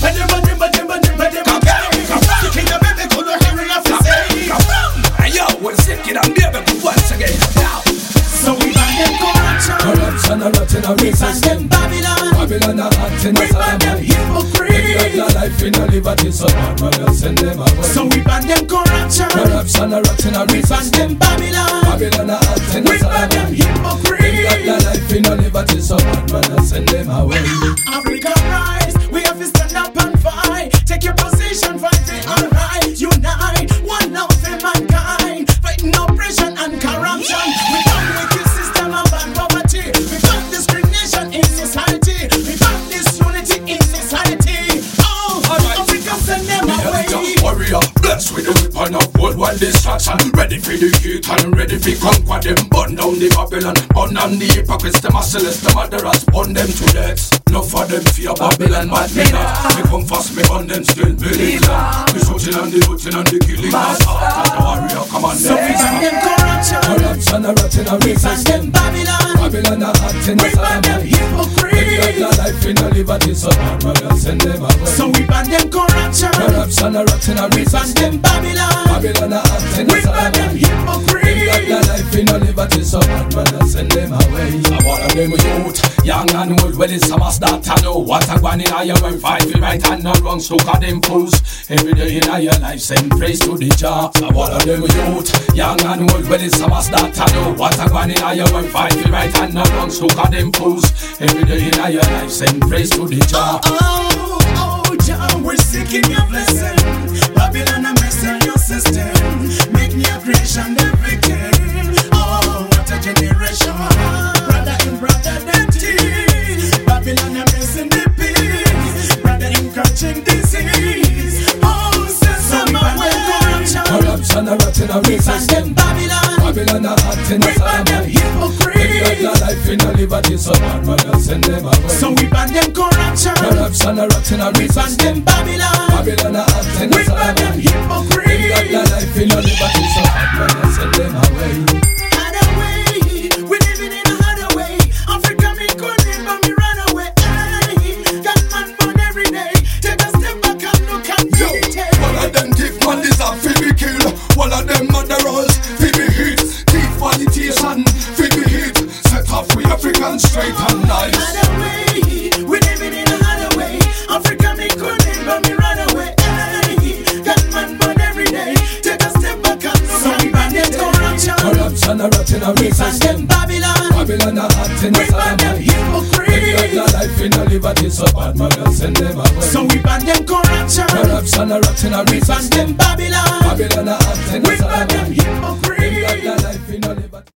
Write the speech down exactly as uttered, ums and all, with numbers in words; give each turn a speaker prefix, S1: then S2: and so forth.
S1: When them and them and them and them and them the king of baby could not hear enough to say.
S2: And yo, we're sick it and baby once again.
S1: So we ban them corruption.
S2: Corruption a rot in a
S1: We ban them Babylon.
S2: Babylon a hot in a
S1: We ban them hypocrite.
S2: They got life in a liberty, so bad man, I'll send them away.
S1: So we ban them corruption.
S2: Corruption a rot in a
S1: We ban them Babylon.
S2: Babylon a hot in a
S1: We ban them hypocrite.
S2: They got life in a liberty, so bad man, I'll send them away.
S1: Africa rise, we have to stand up and fight. Take your position, fight it alright. Unite, one love for mankind. Fighting oppression and corruption. We come with this system of bad poverty. We fight discrimination in society. We fight disunity in society. Oh, Africa send them away.
S2: Warrior, blessed with the weapon of worldwide destruction. Ready for the heat and ready for conquer them. Burn down the Babylon, burn down the hypocrites, the merciless, the murderers, burn them to death. No for them fear Babylon, but me not. Me come fast, me on them still believe them. Me shooting and the looting and the killing us. And the warrior come on
S1: So we ban them corruption.
S2: Corruption a rot in a
S1: We ban them Babylon.
S2: Babylon a hot in a
S1: We ban them hypocrite.
S2: They got life in a liberty, so bad man, I'll send them away.
S1: So we ban them corruption.
S2: Corruption a rot in a
S1: We ban them Babylon.
S2: Babylon a hot in a
S1: We ban them hypocrite.
S2: They got life in a liberty, so bad man, I'll send them away. I want them youth, young and old, well it's a must that I know. What a one in a year when fight for right and not wrong, so got them fools. Every day in a your life, send praise to the Jah. I want them youth, young and old, well it's a must that I know. What a one in a year when fight for right and not wrong, so got them fools. Every day in a your life, send praise to the Jah.
S1: Oh, oh, Jah, we're seeking your blessing. Babylon, I'm messing your system. Make me a creation, the victim. Oh, what a generation. Brother in brother, them teeth. Babylon, I'm messing the peace. Brother in catching disease. Oh, send some away.
S2: Corruption a rot in a
S1: We ban them Babylon.
S2: Babylon a hot in a
S1: We ban them hypocrite.
S2: They got life in a liberty, so bad man, I'll send them away.
S1: So we ban them corruption.
S2: Corruption a rot in a
S1: We ban them Babylon.
S2: Babylon a hot in a
S1: We ban them hypocrite.
S2: They got life in a liberty, so bad man, I'll send them away.
S1: Other way, we living in a harder way. Africa me couldn't but me run away. Hey, got man born every day. Take a step back and look at
S2: Yo,
S1: me.
S2: all of them thief man deserve fi be killed. All of them murderers fi be hit. Thief politician fi be hit. Set off we Africans straight and nice.
S1: Other way, we living in a harder way. Africa me couldn't but me run away. Hey, got man born every day. Take a step back and look so at me. Corruption.
S2: Corruption a rot in a
S1: We ban them Babylon.
S2: Babylon a hot in a
S1: We ban them hypocrite.
S2: They got life in a liberty, so bad man, I'll send them away.
S1: So we ban them corruption.
S2: Corruption a rot in a
S1: We ban them Babylon.
S2: Babylon a hot in a
S1: We ban them hypocrite.
S2: They got life in a liberty.